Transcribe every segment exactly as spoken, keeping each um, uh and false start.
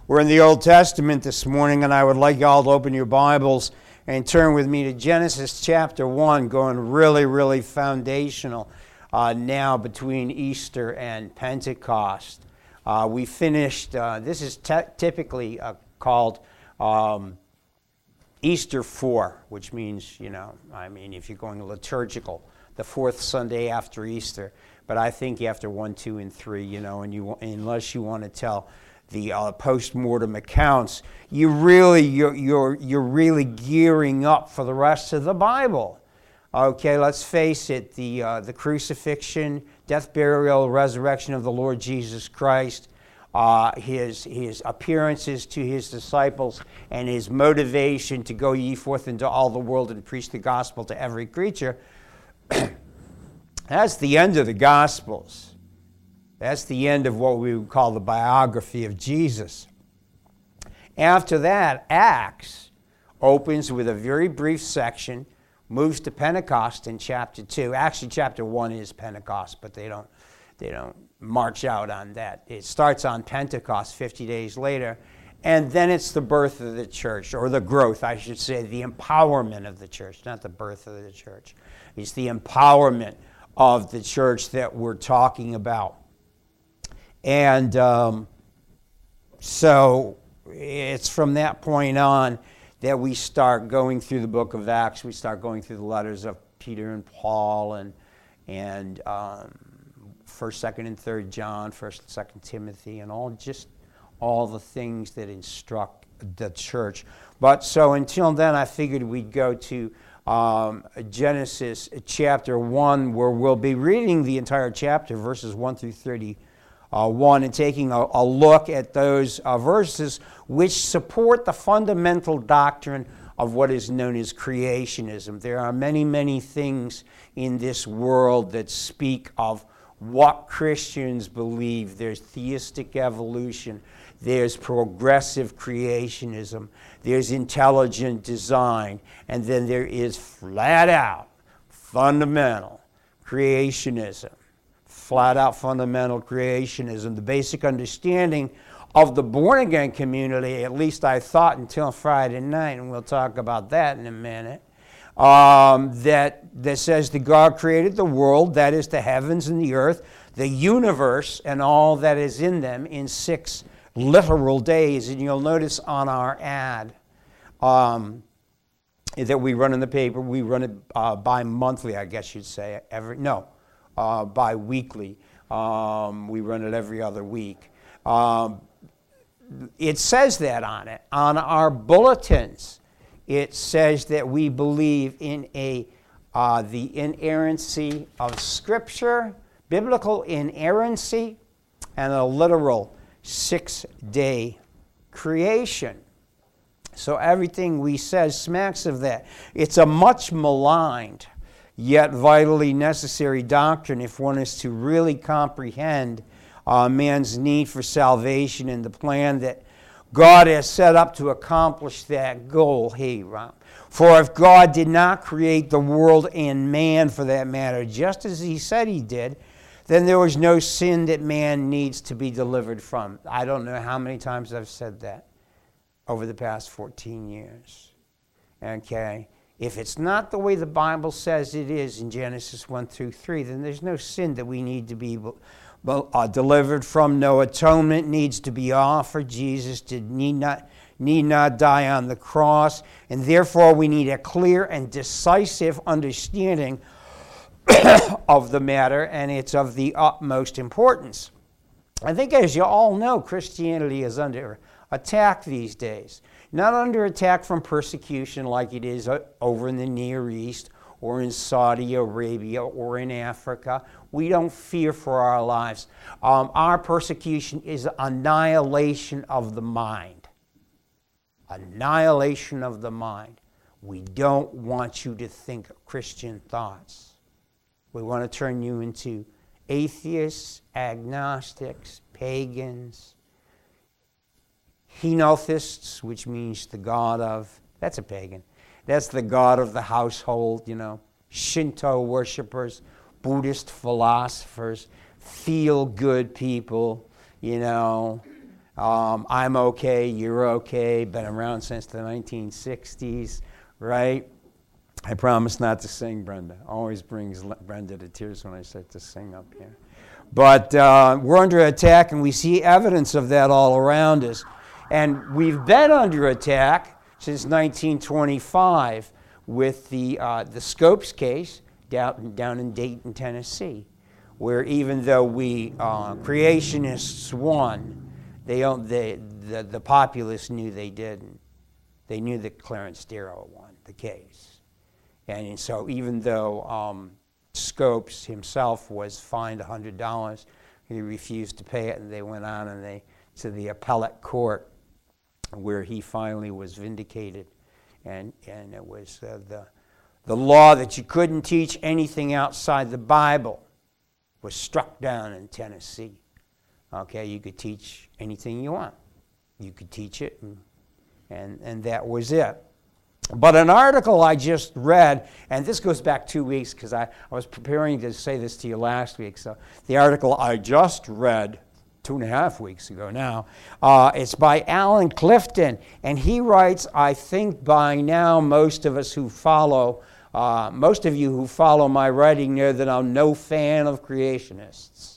We're in the Old Testament this morning, and I would like y'all to open your Bibles and turn with me to Genesis chapter one, going really, really foundational uh, now between Easter and Pentecost. Uh, we finished, uh, this is te- typically uh, called um, Easter four, which means, you know, I mean, if you're going liturgical, the fourth Sunday after Easter. But I think after one, two, and three, you know, and you unless you want to tell the uh, post-mortem accounts, you really you're, you're you're really gearing up for the rest of the Bible. Okay, let's face it: the uh, the crucifixion, death, burial, resurrection of the Lord Jesus Christ, uh, his his appearances to his disciples, and his motivation to go ye forth into all the world and preach the gospel to every creature. That's the end of the Gospels. That's the end of what we would call the biography of Jesus. After that, Acts opens with a very brief section, moves to Pentecost in chapter two. Actually, chapter one is Pentecost, but they don't they don't march out on that. It starts on Pentecost fifty days later, and then it's the birth of the church, or the growth, I should say, the empowerment of the church, not the birth of the church. It's the empowerment of the church that we're talking about. And um, so it's from that point on that we start going through the book of Acts. We start going through the letters of Peter and Paul and and um, First, Second, and Third John, First, Second Timothy, and all just all the things that instruct the church. But so until then, I figured we'd go to um, Genesis chapter one, where we'll be reading the entire chapter, verses one through thirty. Uh, one, and taking a, a look at those uh, verses which support the fundamental doctrine of what is known as creationism. There are many, many things in this world that speak of what Christians believe. There's theistic evolution, there's progressive creationism, there's intelligent design, and then there is flat out fundamental creationism. Flat out fundamental creationism, the basic understanding of the born-again community, at least I thought until Friday night, and we'll talk about that in a minute, um, that, that says that God created the world, that is the heavens and the earth, the universe, and all that is in them in six literal days. And you'll notice on our ad um, that we run in the paper, we run it uh, bi-monthly, I guess you'd say, every, no. Uh, bi-weekly. Um, we run it every other week. Um, it says that on it. On our bulletins, it says that we believe in a uh, the inerrancy of Scripture, biblical inerrancy, and a literal six-day creation. So everything we say smacks of that. It's a much maligned yet vitally necessary doctrine if one is to really comprehend uh, man's need for salvation and the plan that God has set up to accomplish that goal. Hey, Ron. For if God did not create the world and man, for that matter, just as he said he did, then there was no sin that man needs to be delivered from. I don't know how many times I've said that over the past fourteen years. Okay? If it's not the way the Bible says it is in Genesis one through three, then there's no sin that we need to be uh, delivered from. No atonement needs to be offered. Jesus did need not, need not die on the cross. And therefore, we need a clear and decisive understanding of the matter, and it's of the utmost importance. I think, as you all know, Christianity is under attack these days. Not under attack from persecution like it is over in the Near East or in Saudi Arabia or in Africa. We don't fear for our lives. Um, our persecution is annihilation of the mind. Annihilation of the mind. We don't want you to think Christian thoughts. We want to turn you into atheists, agnostics, pagans, henotheists, which means the god of, that's a pagan. That's the god of the household, you know. Shinto worshipers, Buddhist philosophers, feel-good people, you know. Um, I'm okay, you're okay, been around since the nineteen sixties, right? I promise not to sing, Brenda. Always brings Brenda to tears when I start to sing up here. But uh, we're under attack, and we see evidence of that all around us. And we've been under attack since nineteen twenty-five with the uh, the Scopes case down, down in Dayton, Tennessee, where even though we uh, creationists won, they, they the, the populace knew they didn't. They knew that Clarence Darrow won the case. And so even though um, Scopes himself was fined one hundred dollars, he refused to pay it, and they went on and they to the appellate court, where he finally was vindicated. And, and it was uh, the, the law that you couldn't teach anything outside the Bible was struck down in Tennessee. Okay, you could teach anything you want. You could teach it, and, and, and that was it. But an article I just read, and this goes back two weeks because I, I was preparing to say this to you last week. So the article I just read two and a half weeks ago now, uh, it's by Alan Clifton. And he writes, I think by now most of us who follow, uh, most of you who follow my writing know that I'm no fan of creationists.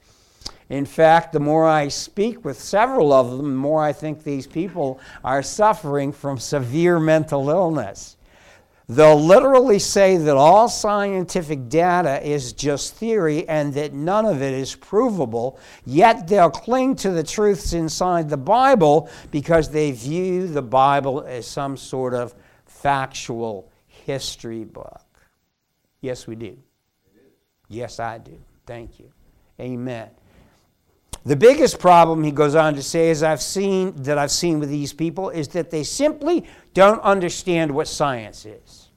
In fact, the more I speak with several of them, the more I think these people are suffering from severe mental illness. They'll literally say that all scientific data is just theory and that none of it is provable, yet they'll cling to the truths inside the Bible because they view the Bible as some sort of factual history book. Yes, we do. Yes, I do. Thank you. Amen. The biggest problem, he goes on to say, is I've seen that I've seen with these people is that they simply don't understand what science is.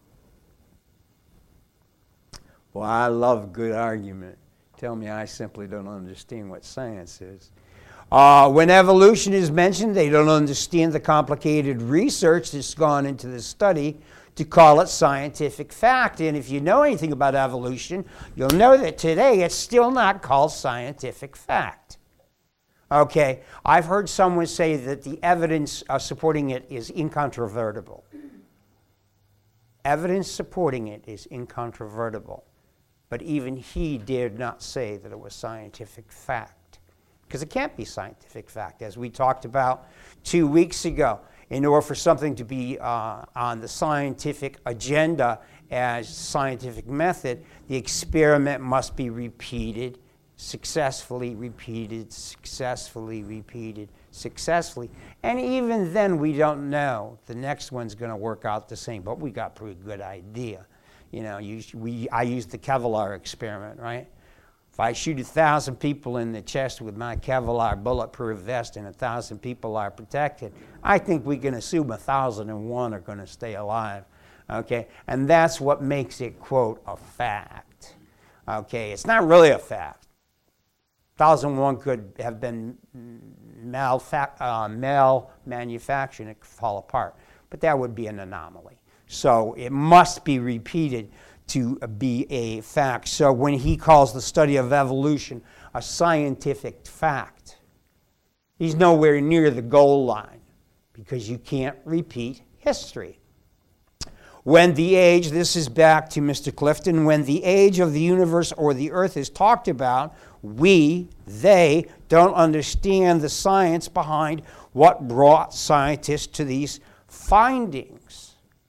Well, I love a good argument. Tell me I simply don't understand what science is. Uh, when evolution is mentioned, they don't understand the complicated research that's gone into the study to call it scientific fact. And if you know anything about evolution, you'll know that today it's still not called scientific fact. Okay, I've heard someone say that the evidence uh, supporting it is incontrovertible. Evidence supporting it is incontrovertible. But even he dared not say that it was scientific fact, because it can't be scientific fact, as we talked about two weeks ago. In order for something to be uh, on the scientific agenda as scientific method, the experiment must be repeated, successfully repeated, successfully repeated, successfully. And even then, we don't know. The next one's going to work out the same, but we got a pretty good idea. You know, you, we, I used the Kevlar experiment, right? If I shoot a thousand people in the chest with my Kevlar bulletproof vest and a thousand people are protected, I think we can assume a thousand and one are going to stay alive. Okay, and that's what makes it, quote, a fact. Okay, it's not really a fact. Thousand and one could have been malfa- uh, mal manufactured and it could fall apart, but that would be an anomaly. So it must be repeated to be a fact. So when he calls the study of evolution a scientific fact, he's nowhere near the goal line because you can't repeat history. When the age, this is back to Mister Clifton, when the age of the universe or the earth is talked about, we, they, don't understand the science behind what brought scientists to these findings.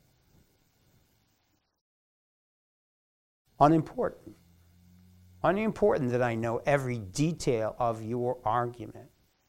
Unimportant. Unimportant that I know every detail of your argument.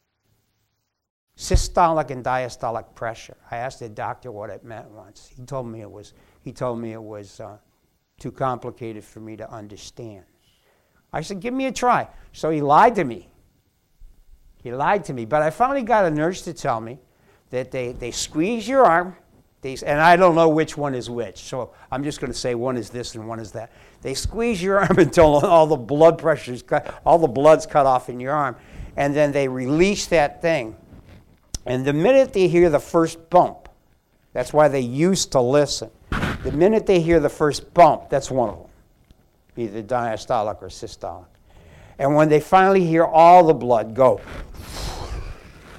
Systolic and diastolic pressure. I asked the doctor what it meant once. He told me it was. He told me it was uh, too complicated for me to understand. I said, "Give me a try." So he lied to me. He lied to me. But I finally got a nurse to tell me that they they squeeze your arm. They, and I don't know which one is which, so I'm just going to say one is this and one is that. They squeeze your arm until all the blood pressure's cut, all the blood's cut off in your arm, and then they release that thing. And the minute they hear the first bump, that's why they used to listen. The minute they hear the first bump, that's one of them, either diastolic or systolic. And when they finally hear all the blood go,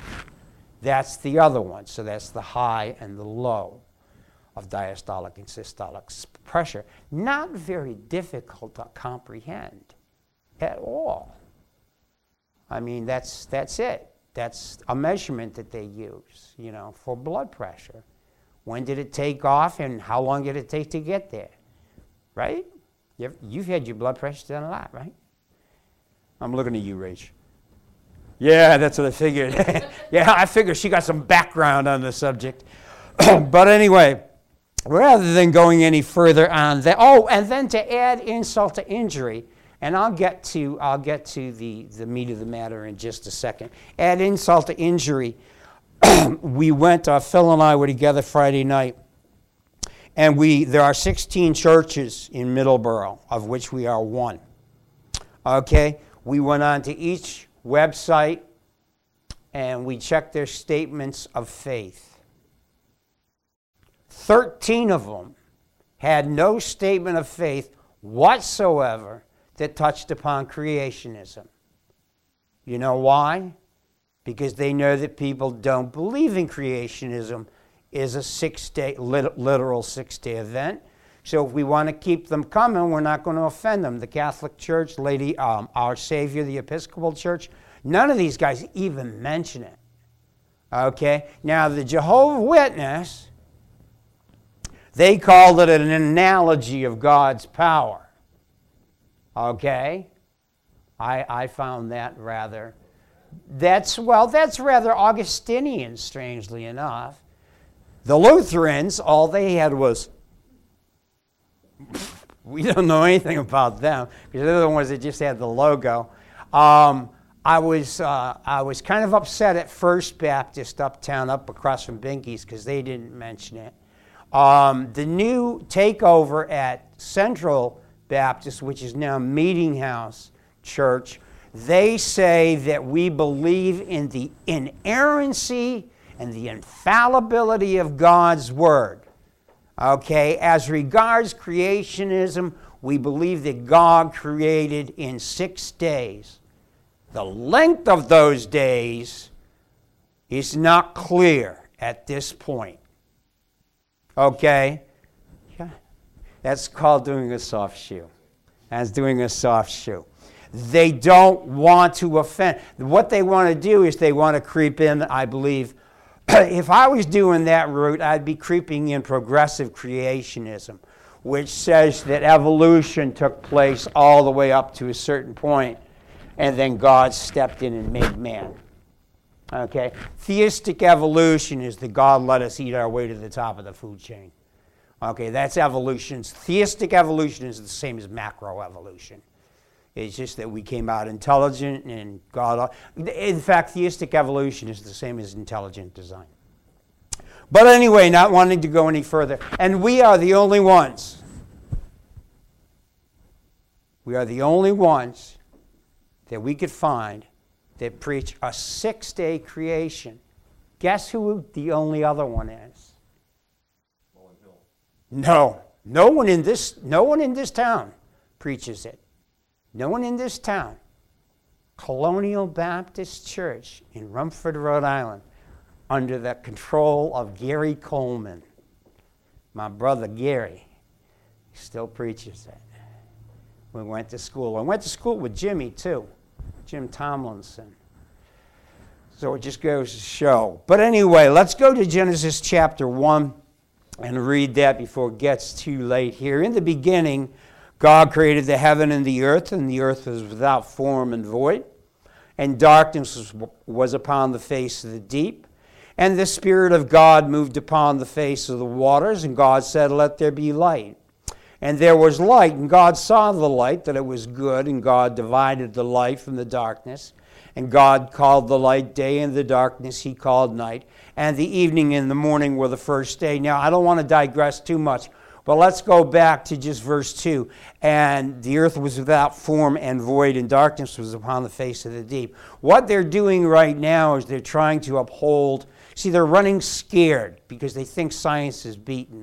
That's the other one. So that's the high and the low of diastolic and systolic pressure. Not very difficult to comprehend at all. I mean, that's that's it. That's a measurement that they use, you know, for blood pressure. When did it take off and how long did it take to get there? Right? You've, you've had your blood pressure done a lot, right? I'm looking at you, Rach. Yeah, that's what I figured. Yeah, I figured she got some background on the subject. But anyway, rather than going any further on that, oh, and then to add insult to injury, and I'll get to I'll get to the, the meat of the matter in just a second. Add insult to injury. We went, uh, Phil and I were together Friday night, and we there are sixteen churches in Middleborough, of which we are one. Okay? We went on to each website, and we checked their statements of faith. Thirteen of them had no statement of faith whatsoever that touched upon creationism. You know why? Because they know that people don't believe in creationism is a six-day, literal six-day event. So if we want to keep them coming, we're not going to offend them. The Catholic Church, Lady, um, Our Savior, the Episcopal Church, none of these guys even mention it. Okay? Now, the Jehovah's Witness, they called it an analogy of God's power. Okay? I, I found that rather... That's, well, that's rather Augustinian, strangely enough. The Lutherans, all they had was, we don't know anything about them, because they're the ones that just had the logo. Um, I was uh, I was kind of upset at First Baptist uptown, up across from Binky's, because they didn't mention it. Um, the new takeover at Central Baptist, which is now Meeting House Church, they say that we believe in the inerrancy and the infallibility of God's Word. Okay, as regards creationism, we believe that God created in six days. The length of those days is not clear at this point. Okay? Yeah. That's called doing a soft shoe. That's doing a soft shoe. They don't want to offend. What they want to do is they want to creep in, I believe. If I was doing that route, I'd be creeping in progressive creationism, which says that evolution took place all the way up to a certain point, and then God stepped in and made man. Okay? Theistic evolution is that God let us eat our way to the top of the food chain. Okay, that's evolution. Theistic evolution is the same as macroevolution. It's just that we came out intelligent and God... In fact, theistic evolution is the same as intelligent design. But anyway, not wanting to go any further. And we are the only ones. We are the only ones that we could find that preach a six-day creation. Guess who the only other one is? No. No one in this, no one in this town preaches it. No one in this town. Colonial Baptist Church in Rumford, Rhode Island, under the control of Gary Coleman. My brother Gary still preaches it. We went to school. I went to school with Jimmy, too. Jim Tomlinson. So it just goes to show. But anyway, let's go to Genesis chapter one and read that before it gets too late here. In the beginning, God created the heaven and the earth, and the earth was without form and void, and darkness was, was upon the face of the deep. And the Spirit of God moved upon the face of the waters, and God said, "Let there be light." And there was light, and God saw the light, that it was good, and God divided the light from the darkness. And God called the light day, and the darkness he called night. And the evening and the morning were the first day. Now, I don't want to digress too much, but let's go back to just verse two. And the earth was without form and void, and darkness was upon the face of the deep. What they're doing right now is they're trying to uphold... See, they're running scared because they think science has beaten them.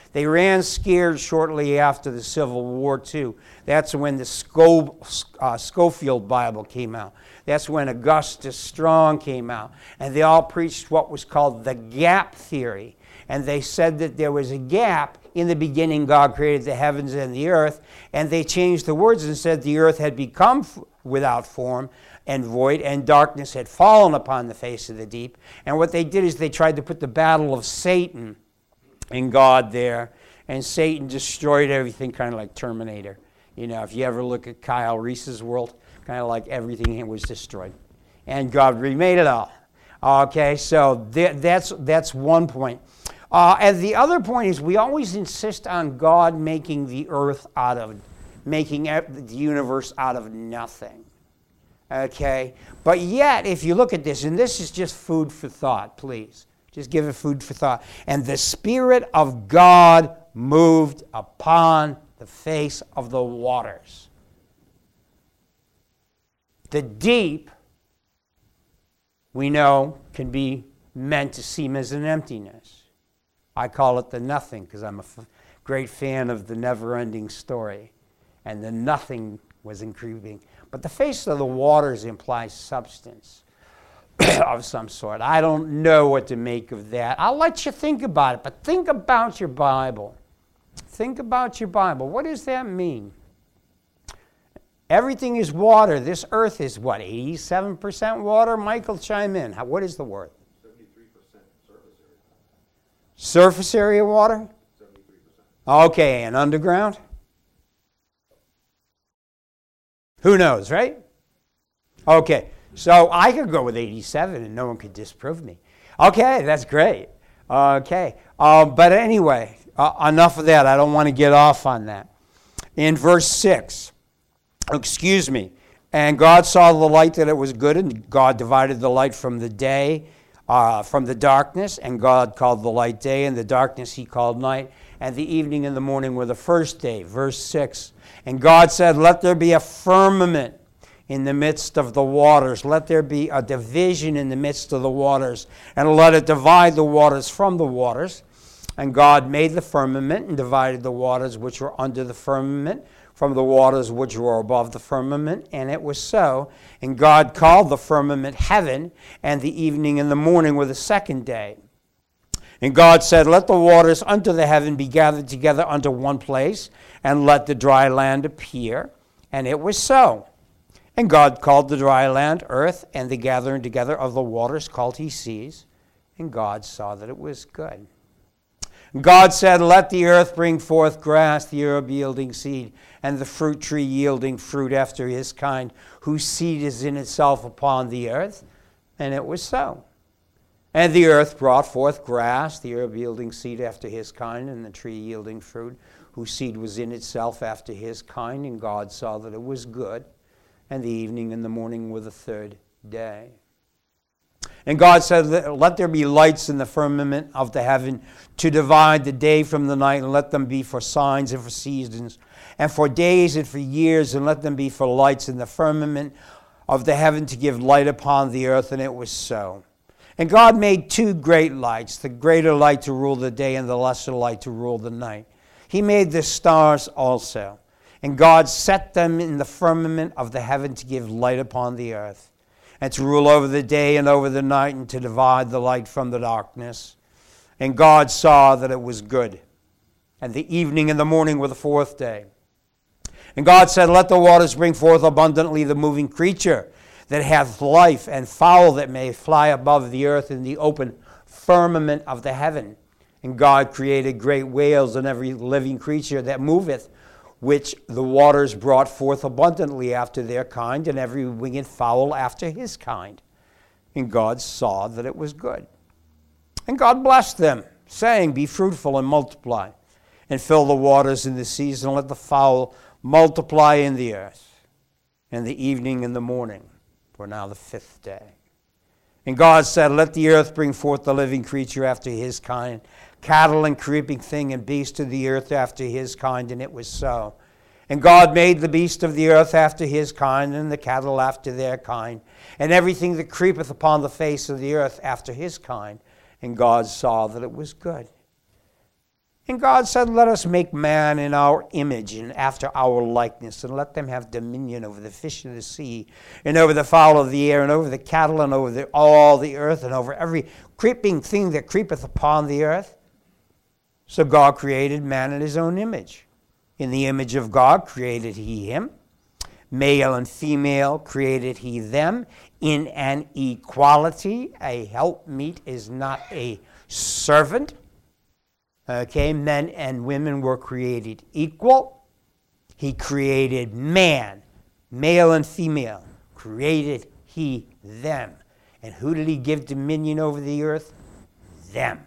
They ran scared shortly after the Civil War, too. That's when the Sco- uh, Schofield Bible came out. That's when Augustus Strong came out. And they all preached what was called the gap theory. And they said that there was a gap. In the beginning, God created the heavens and the earth. And they changed the words and said the earth had become f- without form and void, and darkness had fallen upon the face of the deep. And what they did is they tried to put the battle of Satan and God there. And Satan destroyed everything, kind of like Terminator. You know, if you ever look at Kyle Reese's world, kind of like everything was destroyed. And God remade it all. Okay, so th- that's that's one point. Uh, and the other point is we always insist on God making the earth out of, making the universe out of nothing. Okay? But yet, if you look at this, and this is just food for thought, please. Just give it food for thought. And the Spirit of God moved upon the face of the waters. The deep, we know, can be meant to seem as an emptiness. I call it the nothing because I'm a f- great fan of the never-ending story. And the nothing was increasing. But the face of the waters implies substance of some sort. I don't know what to make of that. I'll let you think about it, but think about your Bible. Think about your Bible. What does that mean? Everything is water. This earth is what, eighty-seven percent water? Michael, chime in. How, what is the word? seventy-three percent surface area. Surface area water? seventy-three percent. Okay, and underground? Who knows, right? Okay, so I could go with eighty-seven and no one could disprove me. Okay, that's great. Okay, uh, but anyway, uh, enough of that. I don't want to get off on that. In verse six, excuse me, and God saw the light that it was good, and God divided the light from the day, uh, from the darkness, and God called the light day, and the darkness he called night, and the evening and the morning were the first day. Verse six, and God said, let there be a firmament in the midst of the waters. Let there be a division in the midst of the waters, and let it divide the waters from the waters. And God made the firmament and divided the waters which were under the firmament from the waters which were above the firmament, and it was so. And God called the firmament heaven, and the evening and the morning were the second day. And God said, let the waters unto the heaven be gathered together unto one place, and let the dry land appear. And it was so. And God called the dry land earth, and the gathering together of the waters called he seas. And God saw that it was good. And God said, let the earth bring forth grass, the herb yielding seed, and the fruit tree yielding fruit after his kind, whose seed is in itself upon the earth. And it was so. And the earth brought forth grass, the herb yielding seed after his kind, and the tree yielding fruit, whose seed was in itself after his kind. And God saw that it was good. And the evening and the morning were the third day. And God said, let there be lights in the firmament of the heaven to divide the day from the night, and let them be for signs and for seasons, and for days and for years, and let them be for lights in the firmament of the heaven to give light upon the earth. And it was so. And God made two great lights, the greater light to rule the day and the lesser light to rule the night. He made the stars also. And God set them in the firmament of the heaven to give light upon the earth, and to rule over the day and over the night, and to divide the light from the darkness. And God saw that it was good. And the evening and the morning were the fourth day. And God said, let the waters bring forth abundantly the moving creature that hath life, and fowl that may fly above the earth in the open firmament of the heaven. And God created great whales and every living creature that moveth, which the waters brought forth abundantly after their kind, and every winged fowl after his kind. And God saw that it was good. And God blessed them, saying, be fruitful and multiply, and fill the waters in the seas, and let the fowl multiply in the earth. And the evening and the morning were now the fifth day. And God said, let the earth bring forth the living creature after his kind, cattle and creeping thing and beast of the earth after his kind. And it was so. And God made the beast of the earth after his kind, and the cattle after their kind, and everything that creepeth upon the face of the earth after his kind. And God saw that it was good. And God said, let us make man in our image and after our likeness, and let them have dominion over the fish of the sea, and over the fowl of the air, and over the cattle, and over the, all the earth, and over every creeping thing that creepeth upon the earth. So God created man in his own image. In the image of God created he him. Male and female created he them. In an equality, a helpmeet is not a servant. Okay, men and women were created equal. He created man, male and female. Created he them. And who did he give dominion over the earth? Them.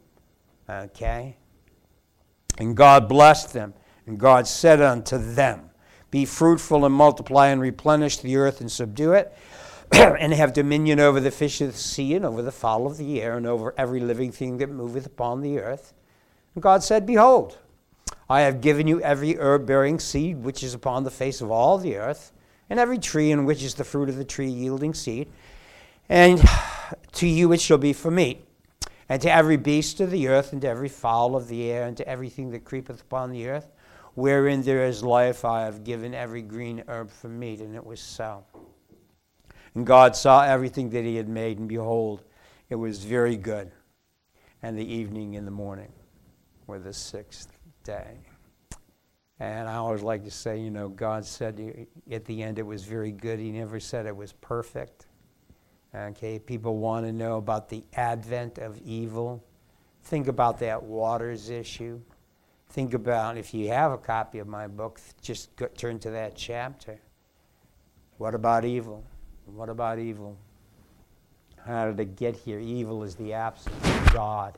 Okay? And God blessed them. And God said unto them, be fruitful and multiply and replenish the earth and subdue it, and have dominion over the fish of the sea and over the fowl of the air and over every living thing that moveth upon the earth. And God said, behold, I have given you every herb-bearing seed which is upon the face of all the earth, and every tree in which is the fruit of the tree yielding seed. And to you it shall be for meat, and to every beast of the earth, and to every fowl of the air, and to everything that creepeth upon the earth, wherein there is life, I have given every green herb for meat. And it was so. And God saw everything that he had made, and behold, it was very good. And the evening and the morning were the sixth day. And I always like to say, you know, God said at the end it was very good. He never said it was perfect. Okay, people want to know about the advent of evil. Think about that waters issue. Think about, if you have a copy of my book, just go, turn to that chapter. What about evil? What about evil? How did it get here? Evil is the absence of God.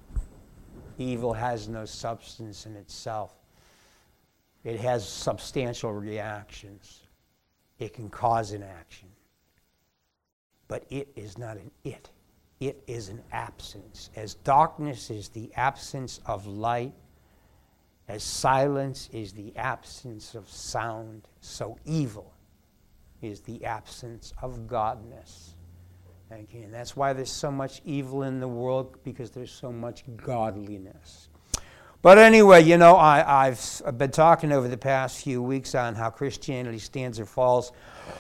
Evil has no substance in itself. It has substantial reactions. It can cause an action. But it is not an it. It is an absence. As darkness is the absence of light, as silence is the absence of sound, so evil is the absence of godness. Okay, and that's why there's so much evil in the world, because there's so much godliness. But anyway, you know, I, I've been talking over the past few weeks on how Christianity stands or falls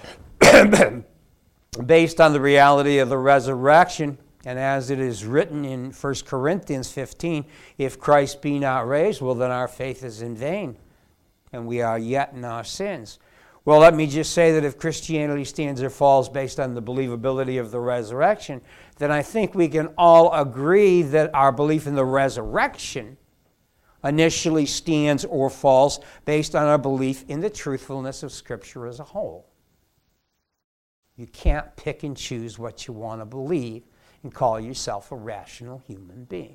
based on the reality of the resurrection. And as it is written in First Corinthians fifteen, if Christ be not raised, well, then our faith is in vain, and we are yet in our sins. Well, let me just say that if Christianity stands or falls based on the believability of the resurrection, then I think we can all agree that our belief in the resurrection initially stands or falls based on our belief in the truthfulness of Scripture as a whole. You can't pick and choose what you want to believe and call yourself a rational human being.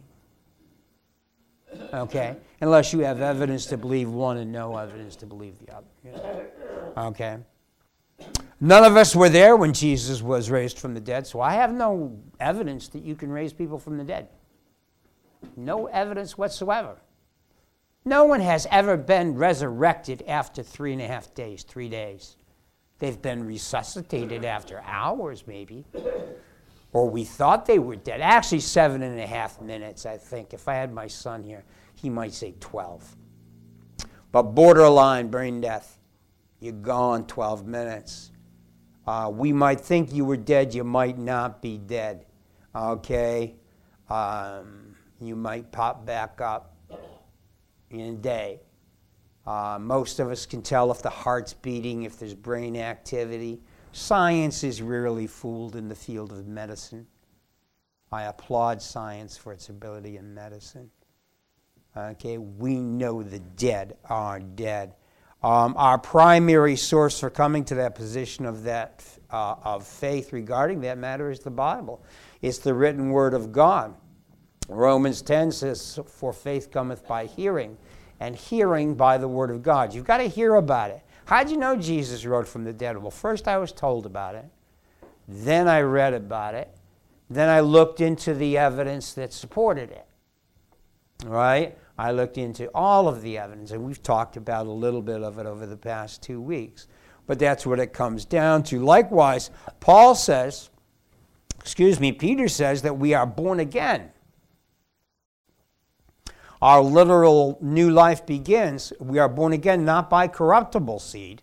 Okay? Unless you have evidence to believe one and no evidence to believe the other. You know? Okay? None of us were there when Jesus was raised from the dead, so I have no evidence that you can raise people from the dead. No evidence whatsoever. No one has ever been resurrected after three and a half days, three days. They've been resuscitated after hours, maybe. Or we thought they were dead. Actually, seven and a half minutes, I think. If I had my son here, he might say twelve. But borderline brain death. You're gone twelve minutes. Uh, we might think you were dead. You might not be dead. Okay? Um, you might pop back up in a day. Uh, most of us can tell if the heart's beating, if there's brain activity. Science is rarely fooled in the field of medicine. I applaud science for its ability in medicine. Okay, we know the dead are dead. Um, our primary source for coming to that position of that uh, of faith regarding that matter is the Bible. It's the written word of God. Romans ten says, "For faith cometh by hearing, and hearing by the word of God." You've got to hear about it. How'd you know Jesus rose from the dead? Well, first I was told about it. Then I read about it. Then I looked into the evidence that supported it. Right? I looked into all of the evidence, and we've talked about a little bit of it over the past two weeks. But that's what it comes down to. Likewise, Paul says, excuse me, Peter says that we are born again. our literal new life begins. We are born again not by corruptible seed,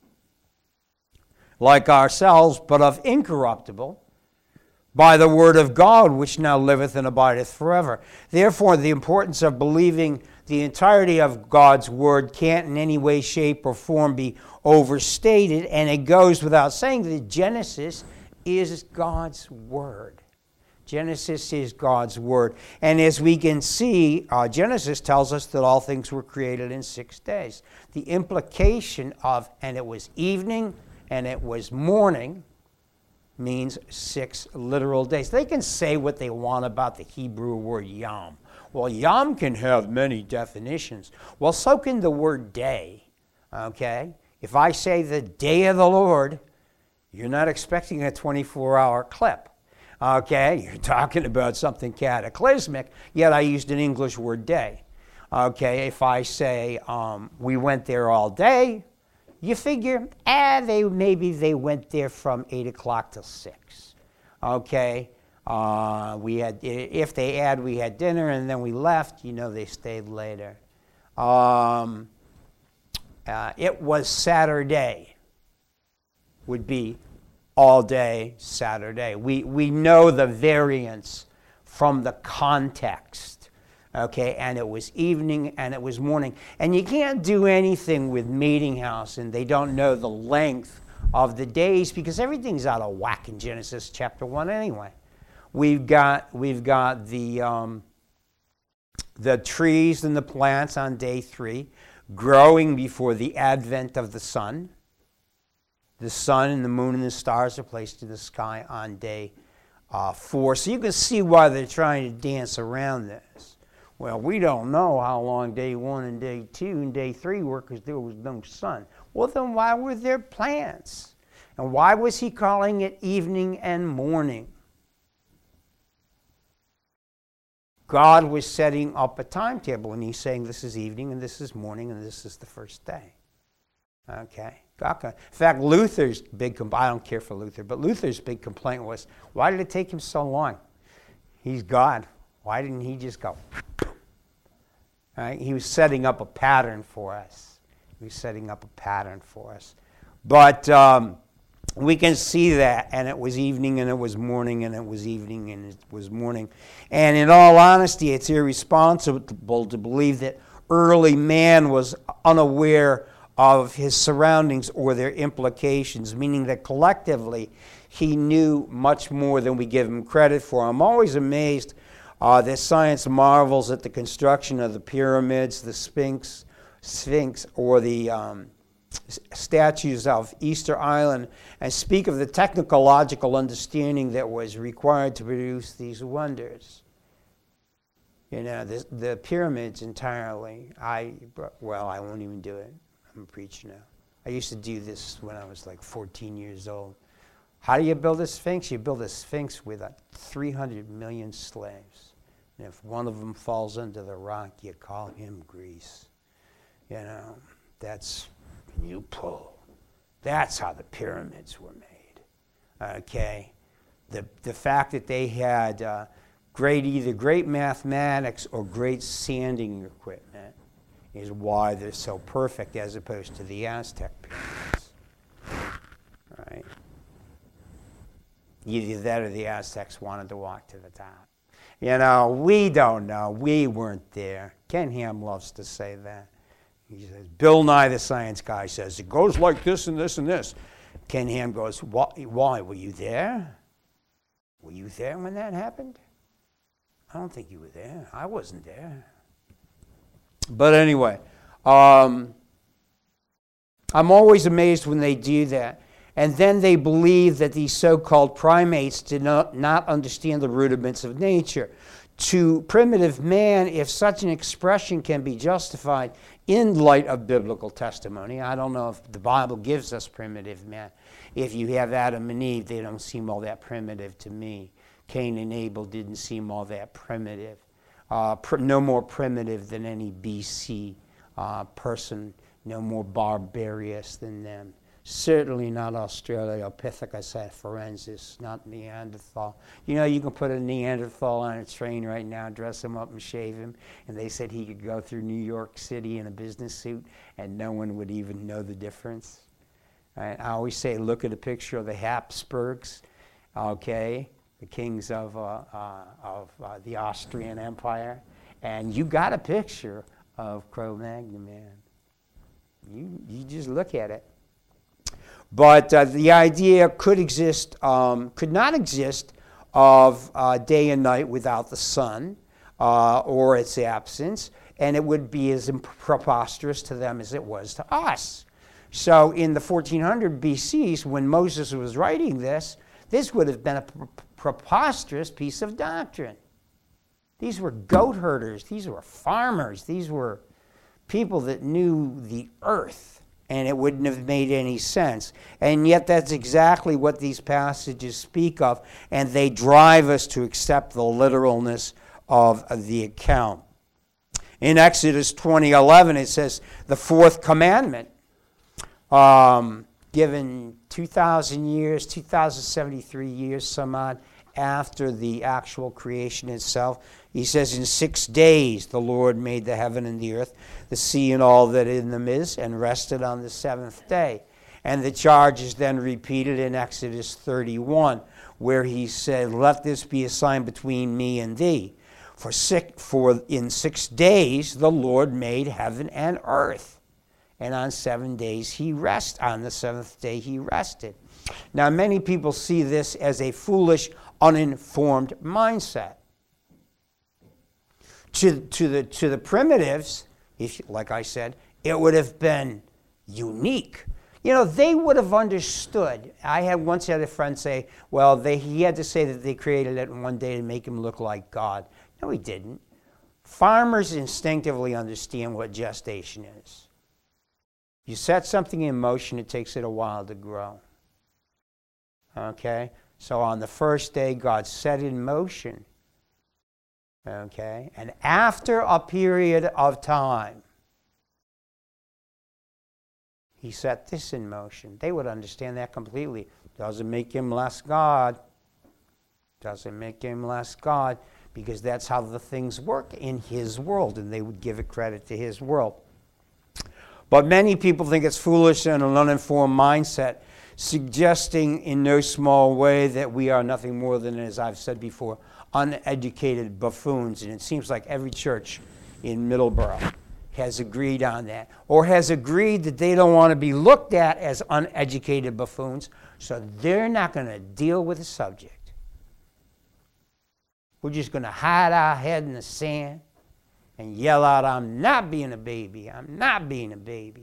like ourselves, but of incorruptible, by the word of God, which now liveth and abideth forever. Therefore, the importance of believing the entirety of God's word can't in any way, shape, or form be overstated, and it goes without saying that Genesis is God's word. Genesis is God's word. And as we can see, uh, Genesis tells us that all things were created in six days. The implication of, and it was evening, and it was morning, means six literal days. They can say what they want about the Hebrew word yom. Well, yom can have many definitions. Well, so can the word day, okay? If I say the day of the Lord, you're not expecting a twenty-four hour clip, okay? You're talking about something cataclysmic, yet I used an English word day, okay? If I say um, we went there all day, you figure, ah, they maybe they went there from eight o'clock till six, okay? Uh, we had, if they add, we had dinner and then we left, you know, they stayed later. Um, uh, it was Saturday, would be all day Saturday. We, we know the variance from the context, okay? And it was evening and it was morning. And you can't do anything with Meeting House and they don't know the length of the days because everything's out of whack in Genesis chapter one anyway. We've got, we've got the, um, the trees and the plants on day three growing before the advent of the sun. The sun and the moon and the stars are placed in the sky on day uh, four. So you can see why they're trying to dance around this. Well, we don't know how long day one and day two and day three were because there was no sun. Well, then why were there plants? And why was he calling it evening and morning? God was setting up a timetable, and he's saying this is evening, and this is morning, and this is the first day. Okay? In fact, Luther's big complaint, I don't care for Luther, but Luther's big complaint was, why did it take him so long? He's God. Why didn't he just go? Right? He was setting up a pattern for us. He was setting up a pattern for us. But um, we can see that, and it was evening, and it was morning, and it was evening, and it was morning. And in all honesty, it's irresponsible to believe that early man was unaware of his surroundings or their implications, meaning that collectively he knew much more than we give him credit for. I'm always amazed uh, that science marvels at the construction of the pyramids, the Sphinx, Sphinx or the um, statues of Easter Island, and speak of the technological understanding that was required to produce these wonders. You know, the, the pyramids entirely, I, well, I won't even do it. I'm a preacher now. I used to do this when I was like fourteen years old. How do you build a Sphinx? You build a Sphinx with uh, three hundred million slaves. And if one of them falls into the rock, you call him grease. You know, that's, you pull. That's how the pyramids were made. Okay? The, the fact that they had uh, great, either great mathematics or great sanding equipment is why they're so perfect as opposed to the Aztec pyramids. Right? Either that or the Aztecs wanted to walk to the top. You know, we don't know. We weren't there. Ken Ham loves to say that. He says, Bill Nye the Science Guy says, it goes like this and this and this. Ken Ham goes, why? Were you there? Were you there when that happened? I don't think you were there. I wasn't there. But anyway, um, I'm always amazed when they do that. And then they believe that these so-called primates did not, not understand the rudiments of nature. To primitive man, if such an expression can be justified in light of biblical testimony, I don't know if the Bible gives us primitive man. If you have Adam and Eve, they don't seem all that primitive to me. Cain and Abel didn't seem all that primitive. Uh, pr- no more primitive than any B C uh, person, no more barbarous than them. Certainly not Australopithecus afarensis, not Neanderthal. You know, you can put a Neanderthal on a train right now, dress him up and shave him, and they said he could go through New York City in a business suit and no one would even know the difference. Right? I always say, look at a picture of the Habsburgs, okay, the kings of, uh, uh, of uh, the Austrian Empire, and you got a picture of Cro-Magnon man. You, you just look at it. But uh, the idea could exist, um, could not exist of uh, day and night without the sun uh, or its absence, and it would be as preposterous to them as it was to us. So in the fourteen hundred B Cs, when Moses was writing this, this would have been a pre- preposterous piece of doctrine. These were goat herders. These were farmers. These were people that knew the earth. And it wouldn't have made any sense. And yet that's exactly what these passages speak of, and they drive us to accept the literalness of the account. In Exodus twenty eleven, it says, the fourth commandment, um, given two thousand years, two thousand seventy-three years, some odd, after the actual creation itself. He says, in six days the Lord made the heaven and the earth, the sea and all that in them is, and rested on the seventh day. And the charge is then repeated in Exodus thirty-one, where he said, let this be a sign between me and thee. For, six, for in six days the Lord made heaven and earth. And on seven days he rested. On the seventh day he rested. Now many people see this as a foolish, uninformed mindset. To, to, the, to the primitives, if, like I said, it would have been unique. You know, they would have understood. I had once had a friend say, well, they, he had to say that they created it in one day to make him look like God. No, he didn't. Farmers instinctively understand what gestation is. You set something in motion, it takes it a while to grow. Okay? So on the first day, God set in motion. Okay? And after a period of time, he set this in motion. They would understand that completely. Doesn't make him less God. Doesn't make him less God, because that's how the things work in his world, and they would give it credit to his world. But many people think it's foolish and an uninformed mindset, suggesting in no small way that we are nothing more than, as I've said before, uneducated buffoons. And it seems like every church in Middleborough has agreed on that, or has agreed that they don't want to be looked at as uneducated buffoons, so they're not going to deal with the subject. We're just going to hide our head in the sand and yell out, I'm not being a baby, I'm not being a baby.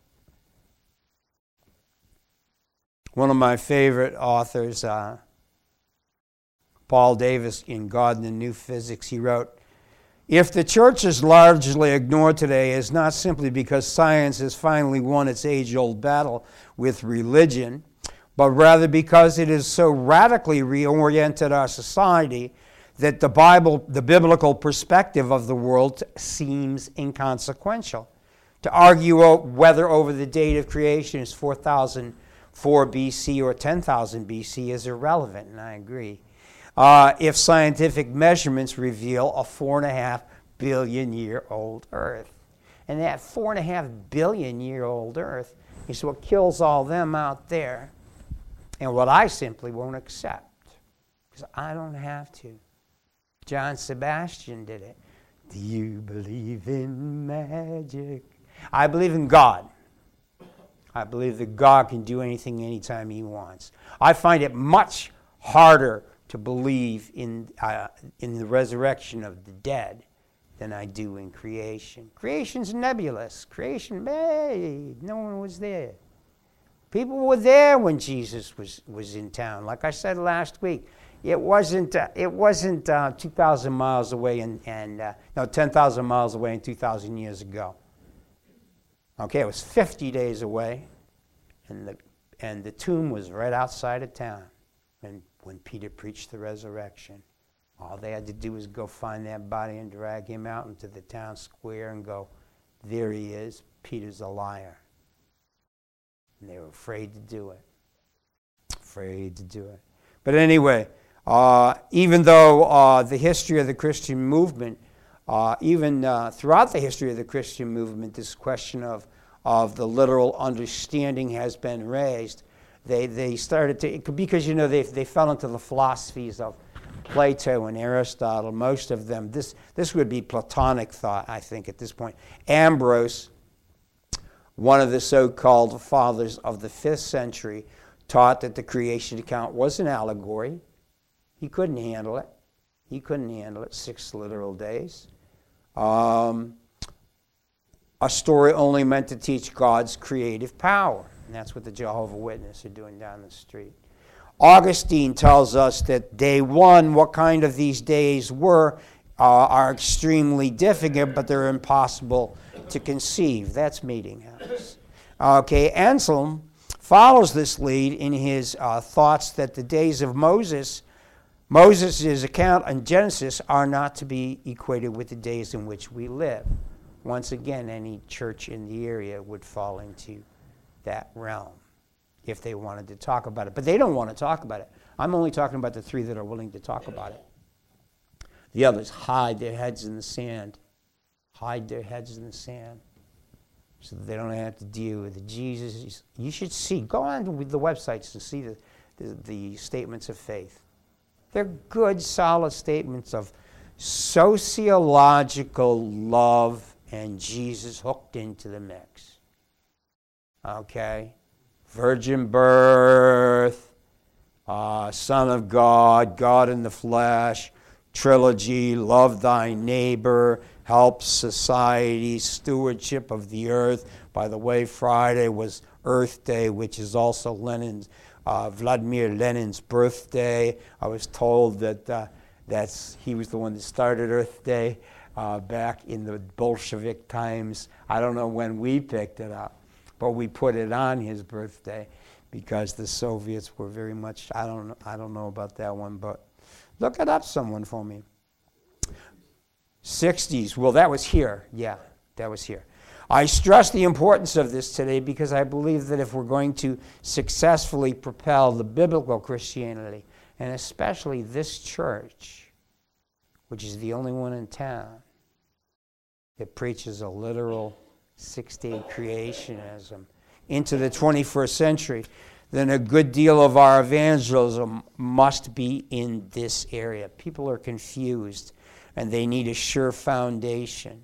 One of my favorite authors, uh, Paul Davis, in God and the New Physics, he wrote, if the church is largely ignored today, it's not simply because science has finally won its age-old battle with religion, but rather because it has so radically reoriented our society that the Bible, the biblical perspective of the world seems inconsequential. To argue whether over the date of creation is four thousand four B C or ten thousand B C is irrelevant, and I agree. Uh, if scientific measurements reveal a four and a half billion year old Earth. And that four and a half billion year old Earth is what kills all them out there, and what I simply won't accept, because I don't have to. John Sebastian did it. Do you believe in magic? I believe in God. I believe that God can do anything anytime he wants. I find it much harder to believe in uh, in the resurrection of the dead than I do in creation. Creation's nebulous. Creation, hey, no one was there. People were there when Jesus was, was in town. Like I said last week, it wasn't uh, it wasn't uh, two thousand miles away and, and uh, no, ten thousand miles away and two thousand years ago. Okay, it was fifty days away, and the and the tomb was right outside of town. And when Peter preached the resurrection, all they had to do was go find that body and drag him out into the town square and go, there he is. Peter's a liar. And they were afraid to do it. Afraid to do it. But anyway, uh, even though uh, the history of the Christian movement, uh, even uh, throughout the history of the Christian movement, this question of, of the literal understanding has been raised, they, they started to, because, you know, they, they fell into the philosophies of Plato and Aristotle, most of them. This, this would be Platonic thought, I think, at this point. Ambrose, one of the so-called fathers of the fifth century, taught that the creation account was an allegory. He couldn't handle it. He couldn't handle it, six literal days. Um, a story only meant to teach God's creative power. And that's what the Jehovah's Witnesses are doing down the street. Augustine tells us that day one, what kind of these days were, uh, are extremely difficult, but they're impossible to conceive. That's Meeting House. Okay, Anselm follows this lead in his uh, thoughts that the days of Moses, Moses' account in Genesis, are not to be equated with the days in which we live. Once again, any church in the area would fall into that realm if they wanted to talk about it. But they don't want to talk about it. I'm only talking about the three that are willing to talk about it. The others hide their heads in the sand. Hide their heads in the sand so that they don't have to deal with it. Jesus, you should see, go on with the websites and see the, the, the statements of faith. They're good, solid statements of sociological love and Jesus hooked into the mix. Okay? Virgin birth, uh, Son of God, God in the flesh, trilogy, love thy neighbor, help society, stewardship of the earth. By the way, Friday was Earth Day, which is also Lenin's, uh, Vladimir Lenin's birthday. I was told that uh, that's he was the one that started Earth Day uh, back in the Bolshevik times. I don't know when we picked it up, but we put it on his birthday because the Soviets were very much, I don't know, I don't know about that one, but look it up, someone, for me. sixties. Well, that was here. Yeah, that was here. I stress the importance of this today because I believe that if we're going to successfully propel the biblical Christianity, and especially this church, which is the only one in town that preaches a literal six-day creationism, into the twenty-first century, then a good deal of our evangelism must be in this area. People are confused, and they need a sure foundation.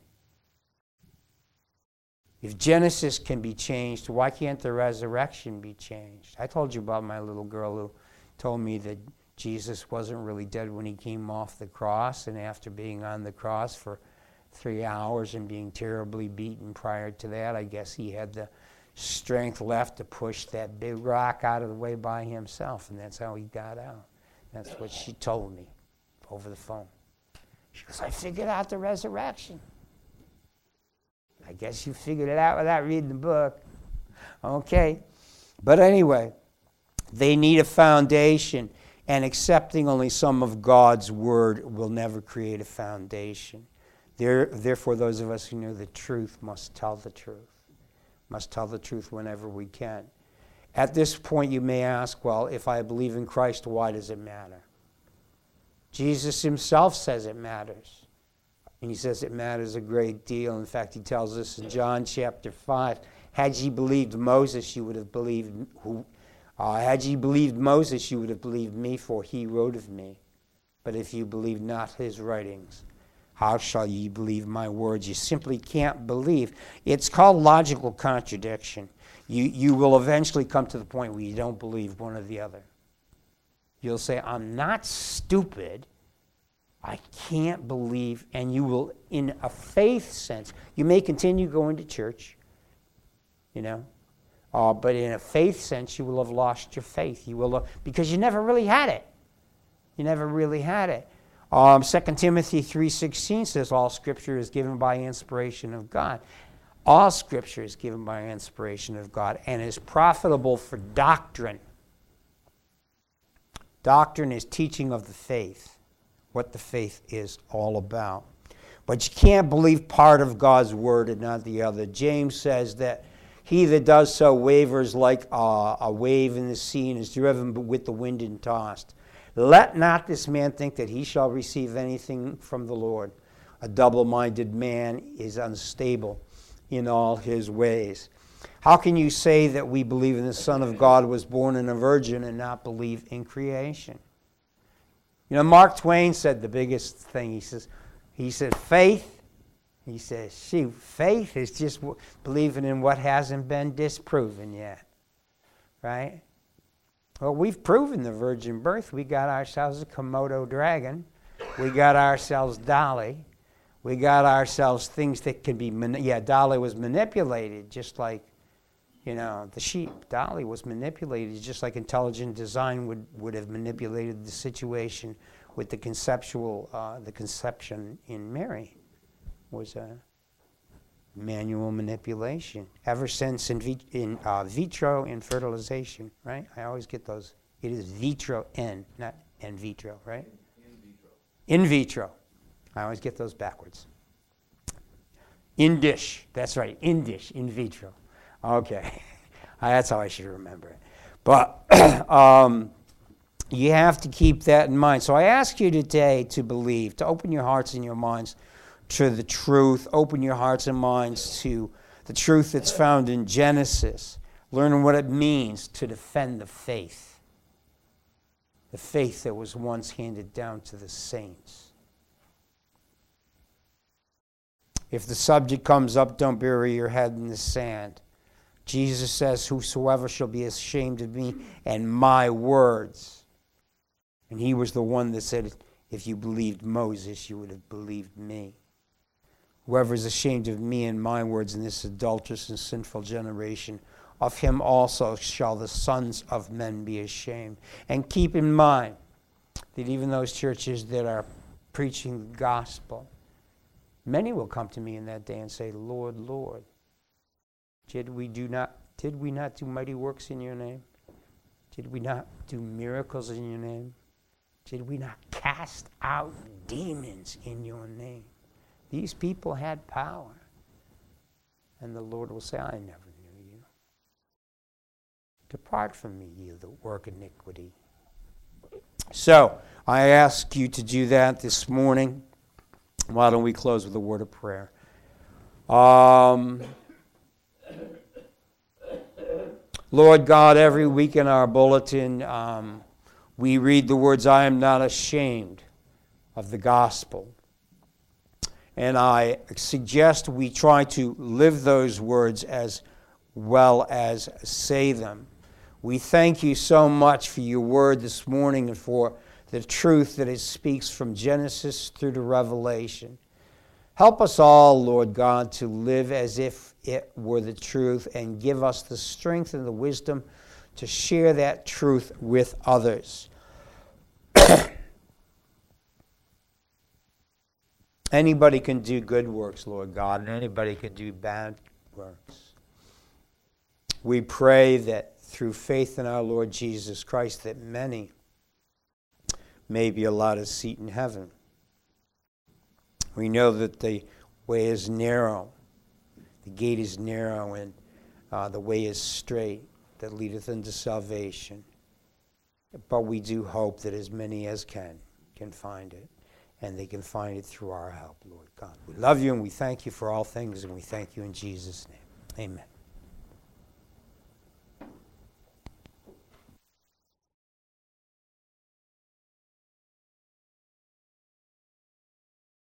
If Genesis can be changed, why can't the resurrection be changed? I told you about my little girl who told me that Jesus wasn't really dead when he came off the cross, and after being on the cross for three hours and being terribly beaten prior to that, I guess he had the strength left to push that big rock out of the way by himself, and that's how he got out. That's what she told me over the phone. She goes, I figured out the resurrection. I guess you figured it out without reading the book. Okay. But anyway, they need a foundation, and accepting only some of God's word will never create a foundation. There, therefore, those of us who know the truth must tell the truth. Must tell the truth whenever we can. At this point, you may ask, well, if I believe in Christ, why does it matter? Jesus himself says it matters. And he says it matters a great deal. In fact, he tells us in John chapter five, had ye believed Moses, you would have believed who? Uh, had ye believed Moses, you would have believed me, for he wrote of me. But if you believe not his writings, how shall ye believe my words? You simply can't believe. It's called logical contradiction. You, you will eventually come to the point where you don't believe one or the other. You'll say, I'm not stupid. I can't believe. And you will, in a faith sense, you may continue going to church, you know, uh, but in a faith sense, you will have lost your faith. You will have, because you never really had it. You never really had it. Um, Second Timothy three sixteen says all Scripture is given by inspiration of God. All Scripture is given by inspiration of God and is profitable for doctrine. Doctrine is teaching of the faith, what the faith is all about. But you can't believe part of God's word and not the other. James says that He that does so wavers like a, a wave in the sea and is driven with the wind and tossed. Let not this man think that he shall receive anything from the Lord. A double-minded man is unstable in all his ways. How can you say that we believe in the Son of God was born in a virgin and not believe in creation? You know, Mark Twain said the biggest thing. He says, he said, faith. He says, shoot, faith is just w- believing in what hasn't been disproven yet. Right? Well, we've proven the virgin birth. We got ourselves a Komodo dragon. We got ourselves Dolly. We got ourselves things that can be, mani- yeah, Dolly was manipulated just like, you know, the sheep. Dolly was manipulated just like intelligent design would, would have manipulated the situation with the conceptual, uh, the conception in Mary. Was a manual manipulation ever since in, vit- in uh, vitro in fertilization, right? I always get those. It is vitro N, not in vitro, right? In vitro. In vitro. I always get those backwards. In dish. That's right. In dish. In vitro. Okay. That's how I should remember it. But um, you have to keep that in mind. So I ask you today to believe, to open your hearts and your minds to the truth. Open your hearts and minds to the truth that's found in Genesis. Learning what it means to defend the faith. The faith that was once handed down to the saints. If the subject comes up, don't bury your head in the sand. Jesus says, whosoever shall be ashamed of me and my words. And he was the one that said, if you believed Moses, you would have believed me. Whoever is ashamed of me and my words in this adulterous and sinful generation, of him also shall the sons of men be ashamed. And keep in mind that even those churches that are preaching the gospel, many will come to me in that day and say, Lord, Lord, did we do not did we not do mighty works in your name? Did we not do miracles in your name? Did we not cast out demons in your name? These people had power. And the Lord will say, I never knew you. Depart from me, you that work iniquity. So, I ask you to do that this morning. Why don't we close with a word of prayer? Um, Lord God, every week in our bulletin, um, we read the words, I am not ashamed of the gospel. And I suggest we try to live those words as well as say them. We thank you so much for your word this morning and for the truth that it speaks from Genesis through to Revelation. Help us all, Lord God, to live as if it were the truth and give us the strength and the wisdom to share that truth with others. Anybody can do good works, Lord God, and anybody can do bad works. We pray that through faith in our Lord Jesus Christ, that many may be allowed a seat in heaven. We know that the way is narrow, the gate is narrow, and uh, the way is straight that leadeth unto salvation. But we do hope that as many as can, can find it. And they can find it through our help, Lord God. We love you and we thank you for all things, and we thank you in Jesus' name. Amen.